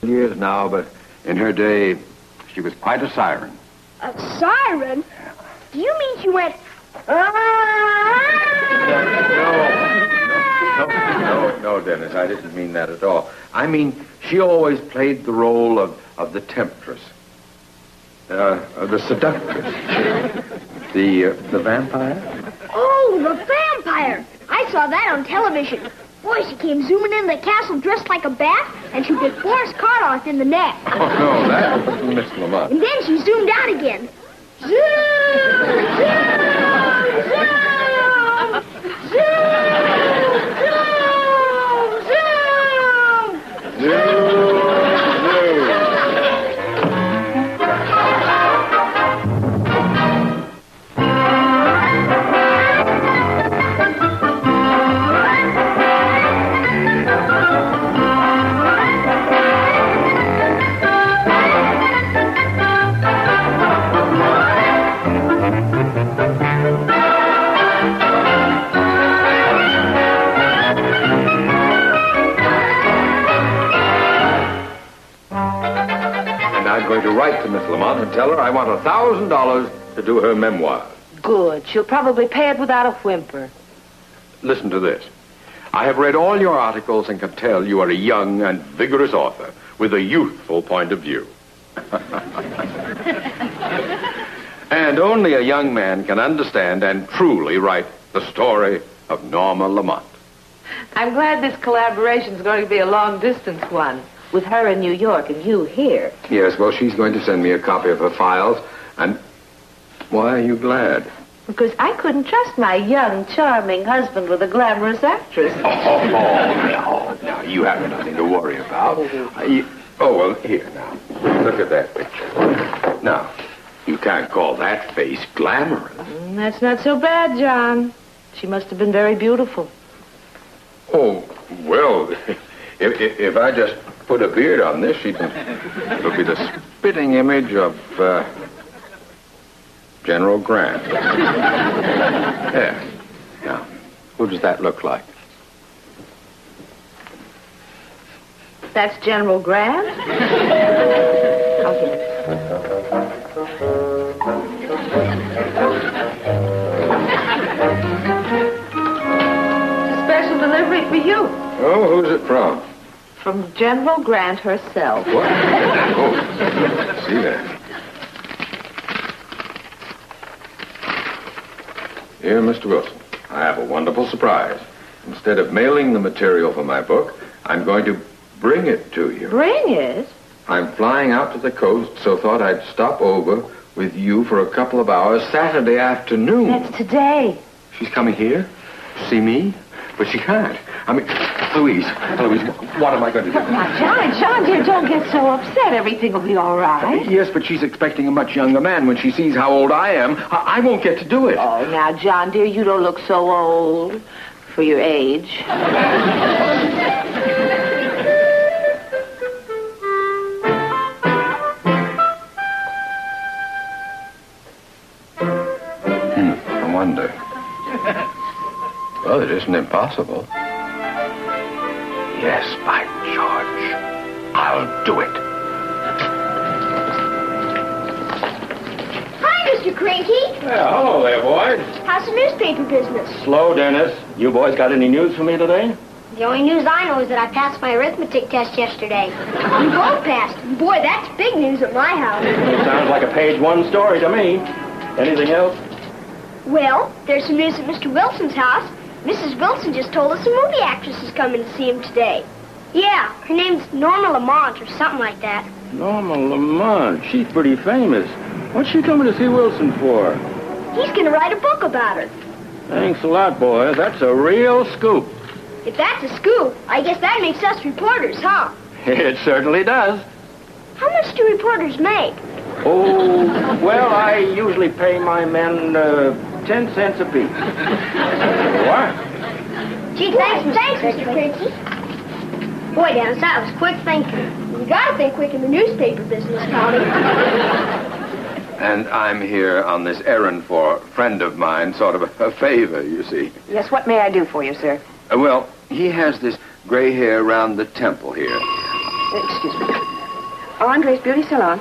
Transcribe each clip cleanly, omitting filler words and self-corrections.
years now, but in her day, she was quite a siren. A siren? Yeah. Do you mean she went... No, Dennis, I didn't mean that at all. I mean, she always played the role of the temptress, the seductress, the vampire. Oh, the vampire! I saw that on television. Boy, she came zooming in the castle dressed like a bat, and she bit Boris Karloff in the neck. Oh, no, that was Miss Lamont. And then she zoomed out again. Zoom! Zoom! Zoom! Zoom! Zoom! I'm going to write to Miss Lamont and tell her I want $1,000 to do her memoir. Good. She'll probably pay it without a whimper. Listen to this. I have read all your articles and can tell you are a young and vigorous author with a youthful point of view. And only a young man can understand and truly write the story of Norma Lamont. I'm glad this collaboration's going to be a long-distance one, with her in New York and you here. Yes, well, she's going to send me a copy of her files, and why are you glad? Because I couldn't trust my young, charming husband with a glamorous actress. No, you have nothing to worry about. Well, here, now, look at that picture. Now, you can't call that face glamorous. That's not so bad, John. She must have been very beautiful. Oh, well, if I just put a beard on this, it'll be the spitting image of General Grant. Yeah. Now, who does that look like? That's General Grant? Okay. Special delivery for you. Oh, who's it from? From General Grant herself. What? Oh, see that. Dear Mr. Wilson, I have a wonderful surprise. Instead of mailing the material for my book, I'm going to bring it to you. Bring it? I'm flying out to the coast, so thought I'd stop over with you for a couple of hours Saturday afternoon. That's today. She's coming here to see me, but she can't. I mean, Louise, what am I going to do? Now, John, dear, don't get so upset. Everything will be all right. Yes, but she's expecting a much younger man. When she sees how old I am, I won't get to do it. Oh, now, John, dear, you don't look so old for your age. I wonder. Well, it isn't impossible. Yes, by George. I'll do it. Hi, Mr. Cranky. Yeah, hello there, boys. How's the newspaper business? Slow, Dennis. You boys got any news for me today? The only news I know is that I passed my arithmetic test yesterday. You both passed. Boy, that's big news at my house. Sounds like a page one story to me. Anything else? Well, there's some news at Mr. Wilson's house. Mrs. Wilson just told us a movie actress is coming to see him today. Yeah, her name's Norma Lamont or something like that. Norma Lamont. She's pretty famous. What's she coming to see Wilson for? He's going to write a book about her. Thanks a lot, boys. That's a real scoop. If that's a scoop, I guess that makes us reporters, huh? It certainly does. How much do reporters make? Oh, well, I usually pay my men 10 cents apiece. What? Gee, thanks, Mr. Cranky. Boy, Dennis, that was quick thinking. You gotta think quick in the newspaper business, Tommy. And I'm here on this errand for a friend of mine, sort of a favor, you see. Yes, what may I do for you, sir? Well, he has this gray hair around the temple here. Excuse me. Andre's Beauty Salon.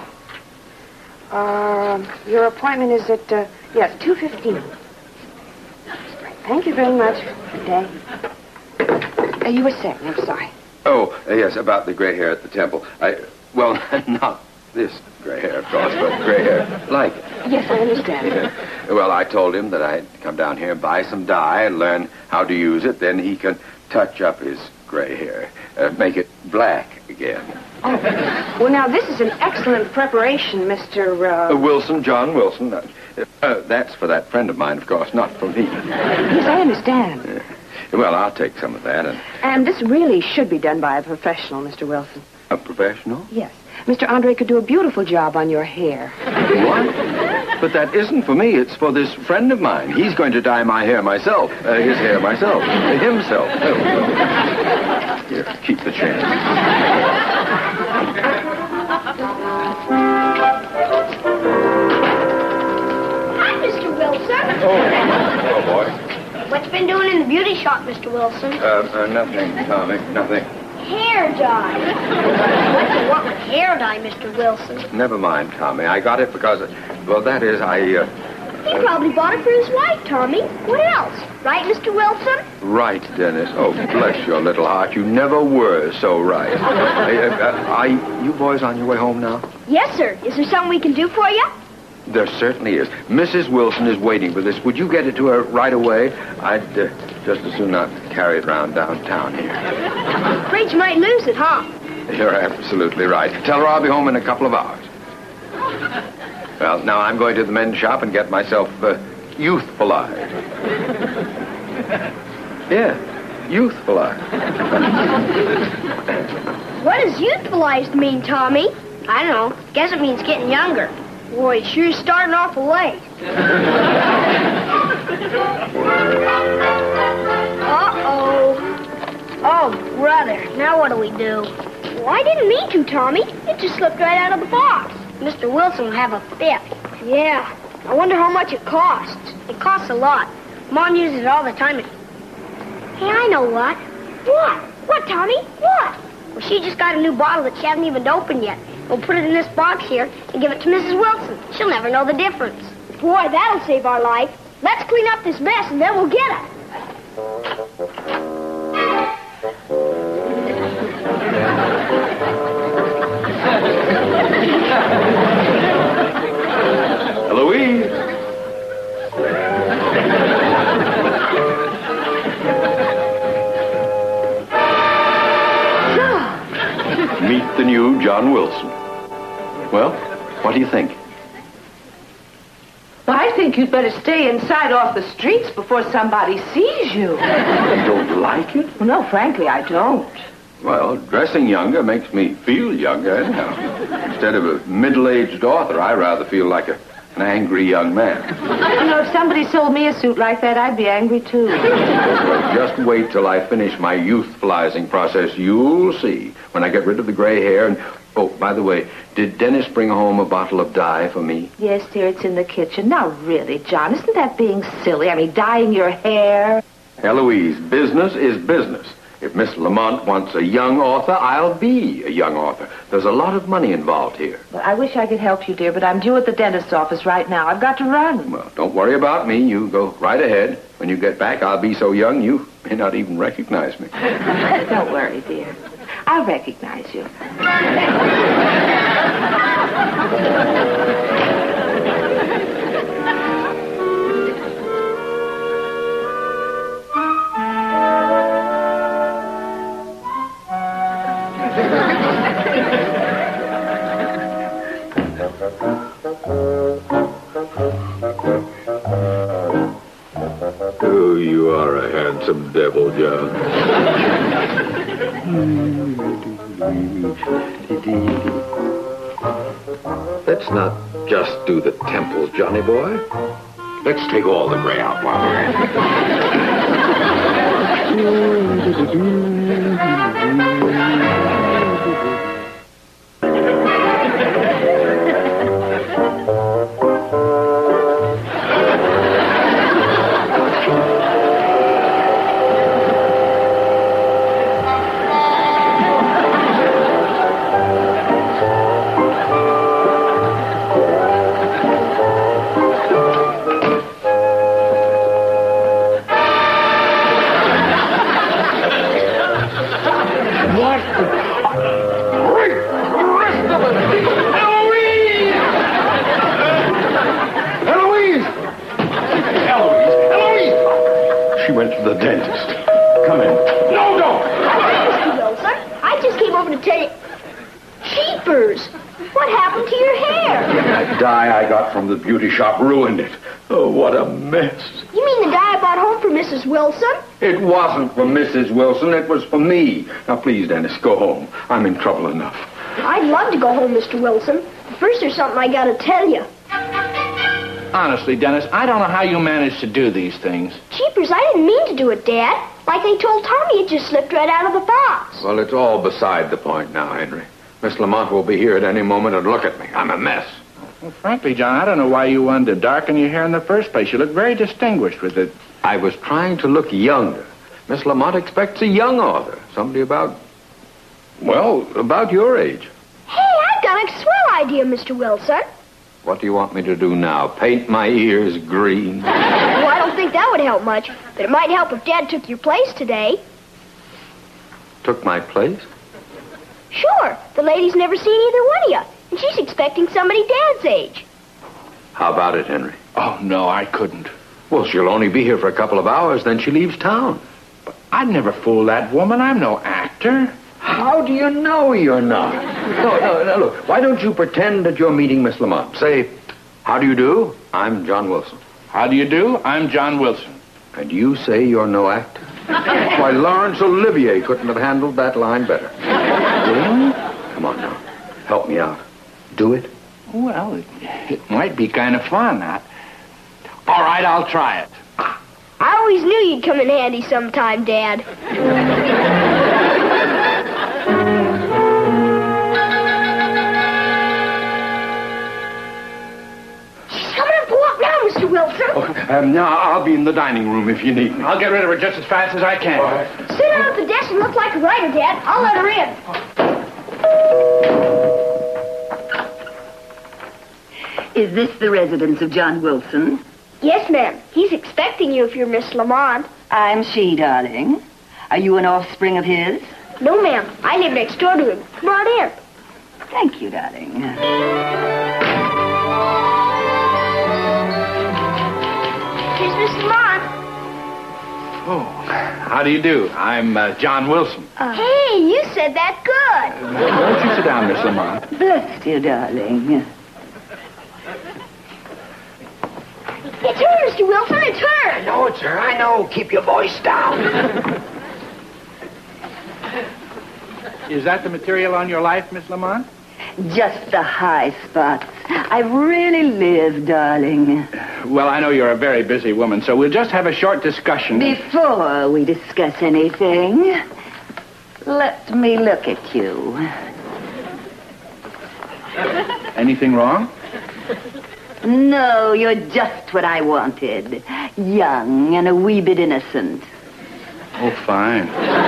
Your appointment is at, 2:15. Thank you very much. Good day. You were saying, I'm sorry. Oh, yes, about the gray hair at the temple. Well, not this gray hair, of course, but gray hair like it. Yes, I understand. Well, I told him that I'd come down here and buy some dye and learn how to use it. Then he can touch up his gray hair, make it black again. Oh. Well, now, this is an excellent preparation, Mr. Wilson, John Wilson. That's for that friend of mine, of course, not for me. Yes, I understand. Well, I'll take some of that. And this really should be done by a professional, Mr. Wilson. A professional? Yes. Mr. Andre could do a beautiful job on your hair. What? But that isn't for me. It's for this friend of mine. He's going to dye my hair myself. His hair myself. Himself. Here, keep the change. Hi, Mr. Wilson. Oh, boy. What's been doing in the beauty shop, Mr. Wilson? Nothing, Tommy. Nothing. Hair dye. What do you want with hair dye, Mr. Wilson? Never mind, Tommy. I got it because, He probably bought it for his wife, Tommy. What else? Right, Mr. Wilson? Right, Dennis. Oh, bless your little heart. You never were so right. Are you boys on your way home now? Yes, sir. Is there something we can do for you? There certainly is. Mrs. Wilson is waiting for this. Would you get it to her right away? I'd just as soon not carry it around downtown here. Afraid you might lose it, huh? You're absolutely right. Tell her I'll be home in a couple of hours. Well, now I'm going to the men's shop and get myself youthfulized. Yeah, youthfulized. What does youthfulized mean, Tommy? I don't know. Guess it means getting younger. Boy, it sure is starting off late. Uh-oh. Oh, brother. Now what do we do? Well, I didn't mean to, Tommy. It just slipped right out of the box. Mr. Wilson will have a fit. Yeah. I wonder how much it costs. It costs a lot. Mom uses it all the time. Hey, I know what. What? What, Tommy? What? Well, she just got a new bottle that she hasn't even opened yet. We'll put it in this box here and give it to Mrs. Wilson. She'll never know the difference. Boy, that'll save our life. Let's clean up this mess and then we'll get it. Eloise! Meet the new John Wilson. Well, what do you think? Well, I think you'd better stay inside off the streets before somebody sees you. You don't like it? Well, no, frankly, I don't. Well, dressing younger makes me feel younger anyhow. Instead of a middle-aged author, I rather feel like an angry young man. You know, if somebody sold me a suit like that, I'd be angry, too. Well, just wait till I finish my youthfulizing process. You'll see when I get rid of the gray hair and... Oh, by the way, did Dennis bring home a bottle of dye for me? Yes, dear, it's in the kitchen. Now, really, John, isn't that being silly? I mean, dyeing your hair. Eloise, business is business. If Miss Lamont wants a young author, I'll be a young author. There's a lot of money involved here. Well, I wish I could help you, dear, but I'm due at the dentist's office right now. I've got to run. Well, don't worry about me. You go right ahead. When you get back, I'll be so young you may not even recognize me. Don't worry, dear. I'll recognize you. Oh, you are a handsome devil, John. Let's not just do the temples, Johnny boy. Let's take all the gray out while we're at it. The dentist. Come in. No, don't! Mr. Wilson, I just came over to tell you... Jeepers! What happened to your hair? That dye I got from the beauty shop ruined it. Oh, what a mess. You mean the dye I brought home for Mrs. Wilson? It wasn't for Mrs. Wilson. It was for me. Now, please, Dennis, go home. I'm in trouble enough. I'd love to go home, Mr. Wilson. But first, there's something I gotta tell you. Honestly, Dennis, I don't know how you manage to do these things. Jeepers, I didn't mean to do it, Dad. Like they told Tommy, it just slipped right out of the box. Well, it's all beside the point now, Henry. Miss Lamont will be here at any moment and look at me. I'm a mess. Well, frankly, John, I don't know why you wanted to darken your hair in the first place. You look very distinguished with it. I was trying to look younger. Miss Lamont expects a young author. Somebody about your age. Hey, I've got a swell idea, Mr. Wilson. What do you want me to do now? Paint my ears green? Well, I don't think that would help much, but it might help if Dad took your place today. Took my place? Sure. The lady's never seen either one of you, and she's expecting somebody Dad's age. How about it, Henry? Oh, no, I couldn't. Well, she'll only be here for a couple of hours, then she leaves town. But I'd never fool that woman. I'm no actor. How do you know you're not? No, look. Why don't you pretend that you're meeting Miss Lamont? Say, how do you do? I'm John Wilson. How do you do? I'm John Wilson. And you say you're no actor? Why, Laurence Olivier couldn't have handled that line better. Really? Come on now. Help me out. Do it. Well, it might be kind of fun. All right, I'll try it. I always knew you'd come in handy sometime, Dad. She's coming up. Pull up now, Mr. Wilson. Now, I'll be in the dining room if you need me. I'll get rid of her just as fast as I can. All right. Sit down at the desk and look like a writer, Dad. I'll let her in. Is this the residence of John Wilson? Yes, ma'am. He's expecting you if you're Miss Lamont. I'm she, darling. Are you an offspring of his? No, ma'am. I live next door to him. Come on in. Thank you, darling. Here's Miss Lamont. Oh, how do you do? I'm John Wilson. Hey, you said that good. Won't you sit down, Miss Lamont? Bless you, darling. It's her, Mr. Wilson. It's her. I know it's her. I know. Keep your voice down. Is that the material on your life, Miss Lamont? Just the high spots. I've really lived, darling. Well, I know you're a very busy woman, so we'll just have a short discussion. Before we discuss anything, let me look at you. Anything wrong? No, you're just what I wanted. Young and a wee bit innocent. Oh, fine.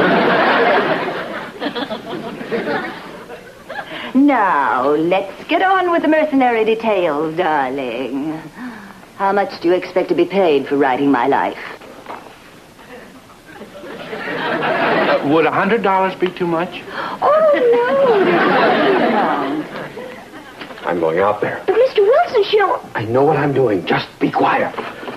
Now, let's get on with the mercenary details, darling. How much do you expect to be paid for writing my life? Would $100 be too much? Oh, no. I'm going out there. But Mr. Wilson, she'll... I know what I'm doing. Just be quiet.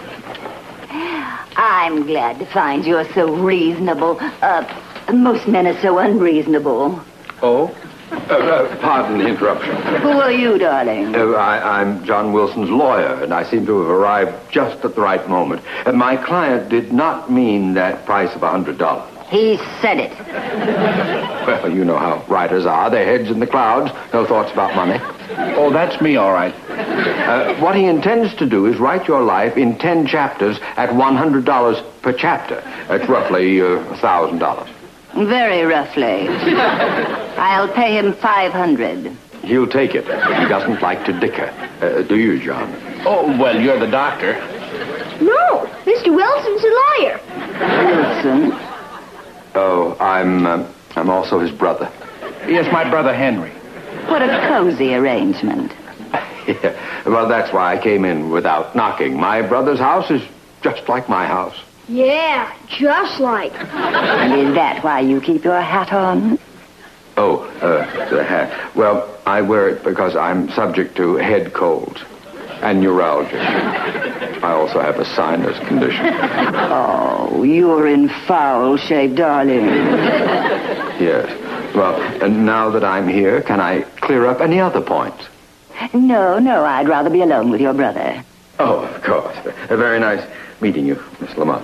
I'm glad to find you're so reasonable. Most men are so unreasonable. Oh? Pardon the interruption. Who are you, darling? I'm John Wilson's lawyer, and I seem to have arrived just at the right moment. My client did not mean that price of $100. He said it. Well, you know how writers are. Their heads in the clouds, no thoughts about money. Oh, that's me, all right. What he intends to do is write your life in 10 chapters at $100 per chapter. That's roughly $1,000. Very roughly. I'll pay him $500. He'll take it. He doesn't like to dicker. Do you, John? Oh, well, you're the doctor. No, Mr. Wilson's a lawyer. Wilson? Oh, I'm also his brother. Yes, my brother Henry. What a cozy arrangement. Yeah. Well, that's why I came in without knocking. My brother's house is just like my house. Yeah, just like. And is that why you keep your hat on? Oh, the hat. Well, I wear it because I'm subject to head colds and neuralgia. I also have a sinus condition. Oh, Oh, you're in foul shape, darling. Yes. Well, and now that I'm here, can I clear up any other points? No, I'd rather be alone with your brother. Oh, of course. Very nice meeting you, Miss Lamont.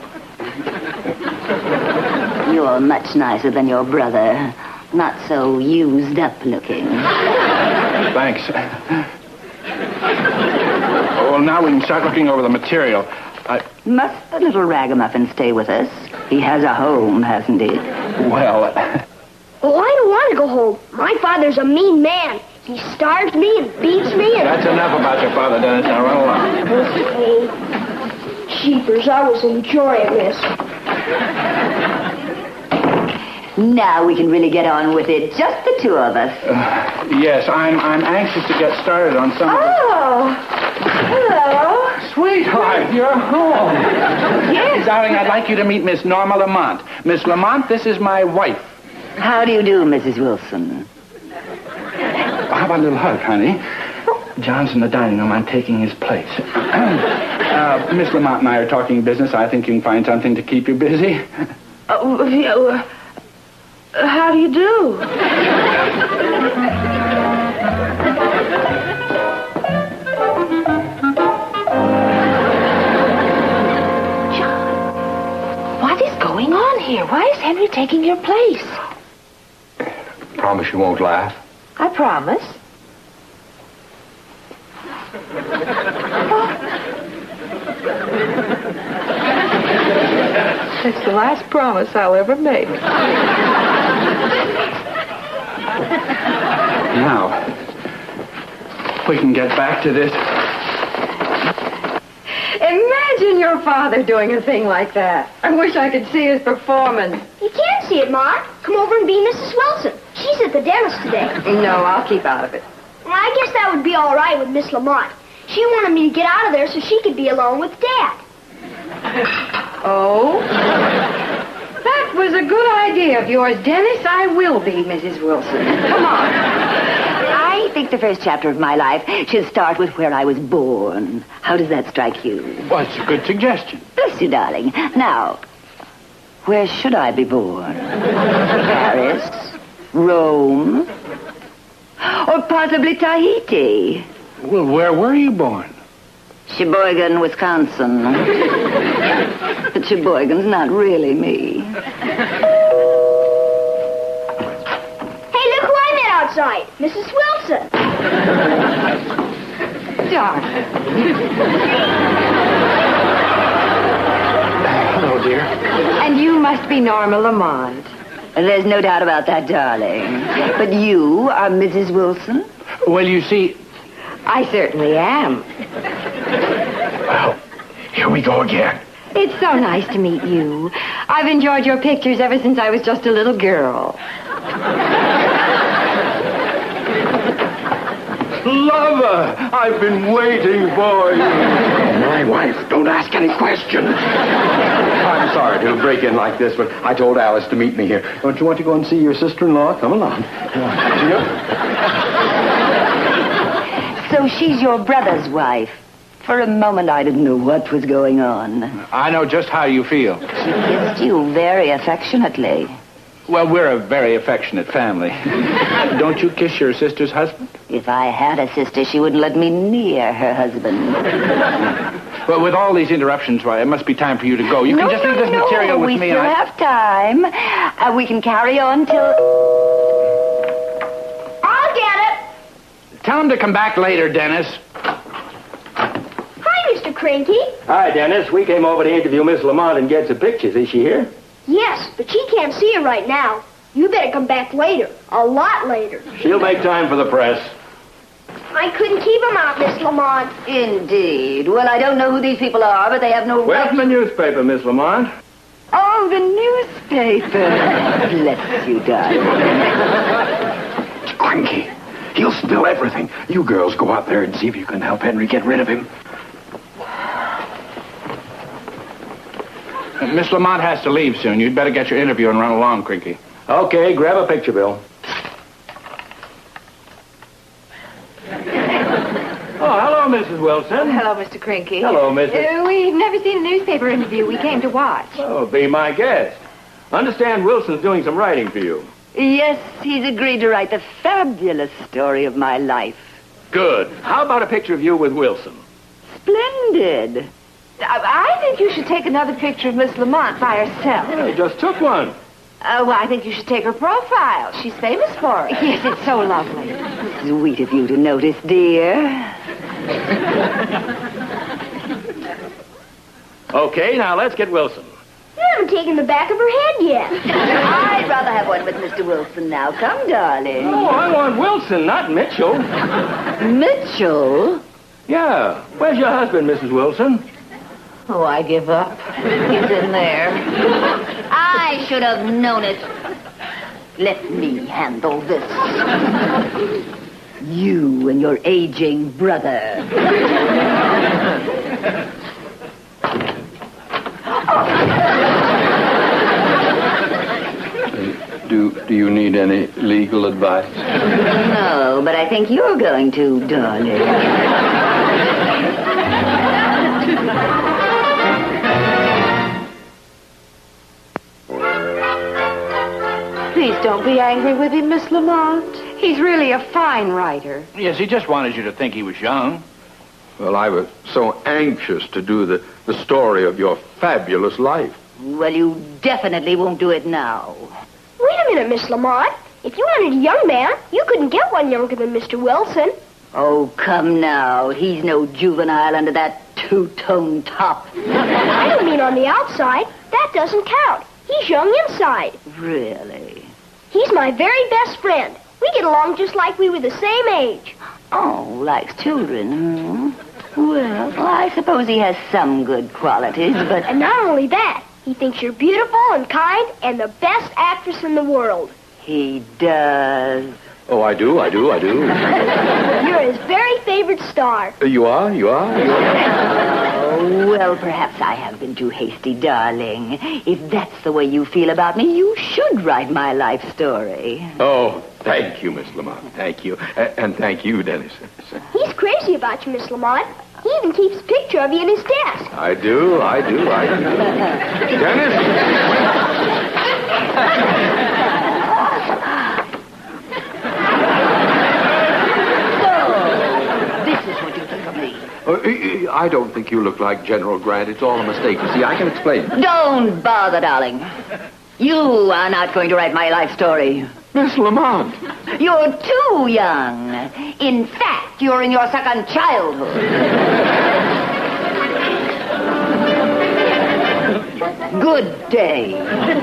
You're much nicer than your brother. Not so used up looking. Thanks. Well, now we can start looking over the material. Must the little ragamuffin stay with us? He has a home, hasn't he? Well, Well, I don't want to go home. My father's a mean man. He starves me and beats me and... that's enough about your father, Dennis. Now run along. Oh, jeepers, I was enjoying this. Now we can really get on with it. Just the two of us. Yes, I'm anxious to get started on some of the... Oh, hello. Sweetheart, you're home. Yes. Darling, I'd like you to meet Miss Norma Lamont. Miss Lamont, this is my wife. How do you do, Mrs. Wilson? How about a little hug, honey? John's in the dining room. I'm taking his place. Miss Lamont and I are talking business. I think you can find something to keep you busy. How do you do? John, what is going on here? Why is Henry taking your place? Promise you won't laugh. I promise. It's the last promise I'll ever make. Now, we can get back to this. Imagine your father doing a thing like that. I wish I could see his performance. You can't see it, Ma. Come over and be Mrs. Wilson. She's at the dentist today. No, I'll keep out of it. Well, I guess that would be all right with Miss Lamont. She wanted me to get out of there so she could be alone with Dad. Oh? That was a good idea of yours, Dennis. I will be Mrs. Wilson. Come on. I think the first chapter of my life should start with where I was born. How does that strike you? Well, it's a good suggestion. Bless you, darling. Now, where should I be born? Paris? Rome? Or possibly Tahiti? Well, where were you born? Sheboygan, Wisconsin. But Sheboygan's not really me. Hey, look who I met outside. Mrs. Wilson. Darling. Hello, dear. And you must be Norma Lamont. There's no doubt about that, darling. But you are Mrs. Wilson? Well, you see... I certainly am. Well, here we go again. It's so nice to meet you. I've enjoyed your pictures ever since I was just a little girl. Lover, I've been waiting for you. My wife, don't ask any questions. I'm sorry to break in like this, but I told Alice to meet me here. Don't you want to go and see your sister-in-law? Come along. So she's your brother's wife. For a moment, I didn't know what was going on. I know just how you feel. She kissed you very affectionately. Well, we're a very affectionate family. Don't you kiss your sister's husband? If I had a sister, she wouldn't let me near her husband. Well, with all these interruptions, why, it must be time for you to go. You can just leave this material with we me. still have time. We can carry on till... I'll get it. Tell him to come back later, Dennis. Hi, Mr. Cranky. Hi, Dennis. We came over to interview Miss Lamont and get some pictures. Is she here? Yes, but she can't see her right now. You better come back later. A lot later. She'll make time for the press. I couldn't keep him out, Miss Lamont. Indeed. Well, I don't know who these people are, but they have no Well, right... from the newspaper, Miss Lamont. Oh, the newspaper. Bless you, darling. Cranky. He'll spill everything. You girls go out there and see if you can help Henry get rid of him. Miss Lamont has to leave soon. You'd better get your interview and run along, Crinky. Okay, grab a picture, Bill. Oh, hello, Mrs. Wilson. Hello, Mr. Krinky. Hello, Mrs. We've never seen a newspaper interview. We came to watch. Oh, be my guest. Understand Wilson's doing some writing for you. Yes, he's agreed to write the fabulous story of my life. Good. How about a picture of you with Wilson? Splendid. I think you should take another picture of Miss Lamont by herself. I just took one. Well, I think you should take her profile. She's famous for it. Yes, it's so lovely. Sweet of you to notice, dear. Okay, now let's get Wilson. You haven't taken the back of her head yet. I'd rather have one with Mr. Wilson now. Come, darling. Oh, I want Wilson, not Mitchell. Mitchell? Yeah. Where's your husband, Mrs. Wilson? Oh, I give up. He's in there. I should have known it. Let me handle this. You and your aging brother. Do you need any legal advice? No, but I think you're going to, darling. Please don't be angry with him, Miss Lamont. He's really a fine writer. Yes, he just wanted you to think he was young. Well, I was so anxious to do the story of your fabulous life. Well, you definitely won't do it now. Wait a minute, Miss Lamont. If you wanted a young man, you couldn't get one younger than Mr. Wilson. Oh, come now. He's no juvenile under that two-tone top. I don't mean on the outside. That doesn't count. He's young inside. Really? He's my very best friend. We get along just like we were the same age. Oh, likes children, huh? Well, I suppose he has some good qualities, but... And not only that, he thinks you're beautiful and kind and the best actress in the world. He does. Oh, I do. You're his very favorite star. You are? Oh, well, perhaps I have been too hasty, darling. If that's the way you feel about me, you should write my life story. Oh, thank you, Miss Lamont. Thank you. And thank you, Dennis. He's crazy about you, Miss Lamont. He even keeps a picture of you in his desk. I do. Dennis? I don't think you look like General Grant. It's all a mistake. You see, I can explain. Don't bother, darling. You are not going to write my life story. Miss Lamont. You're too young. In fact, you're in your second childhood. Good day.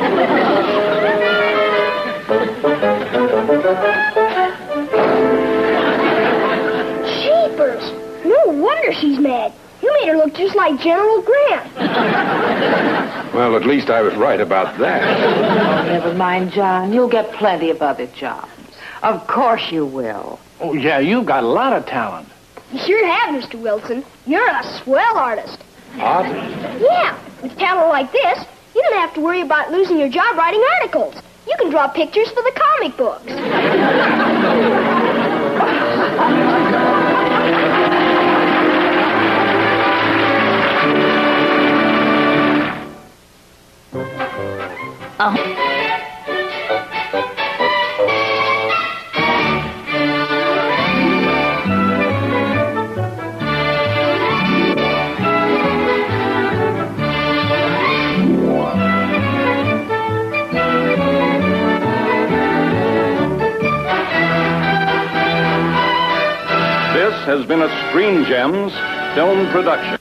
Jeepers. No wonder she's mad. You made her look just like General Grant. Well, at least I was right about that. Oh, never mind, John. You'll get plenty of other jobs. Of course you will. Oh, yeah, you've got a lot of talent. You sure have, Mr. Wilson. You're a swell artist. Artist? Yeah. With talent like this, you don't have to worry about losing your job writing articles. You can draw pictures for the comic books. This has been a Screen Gems film production.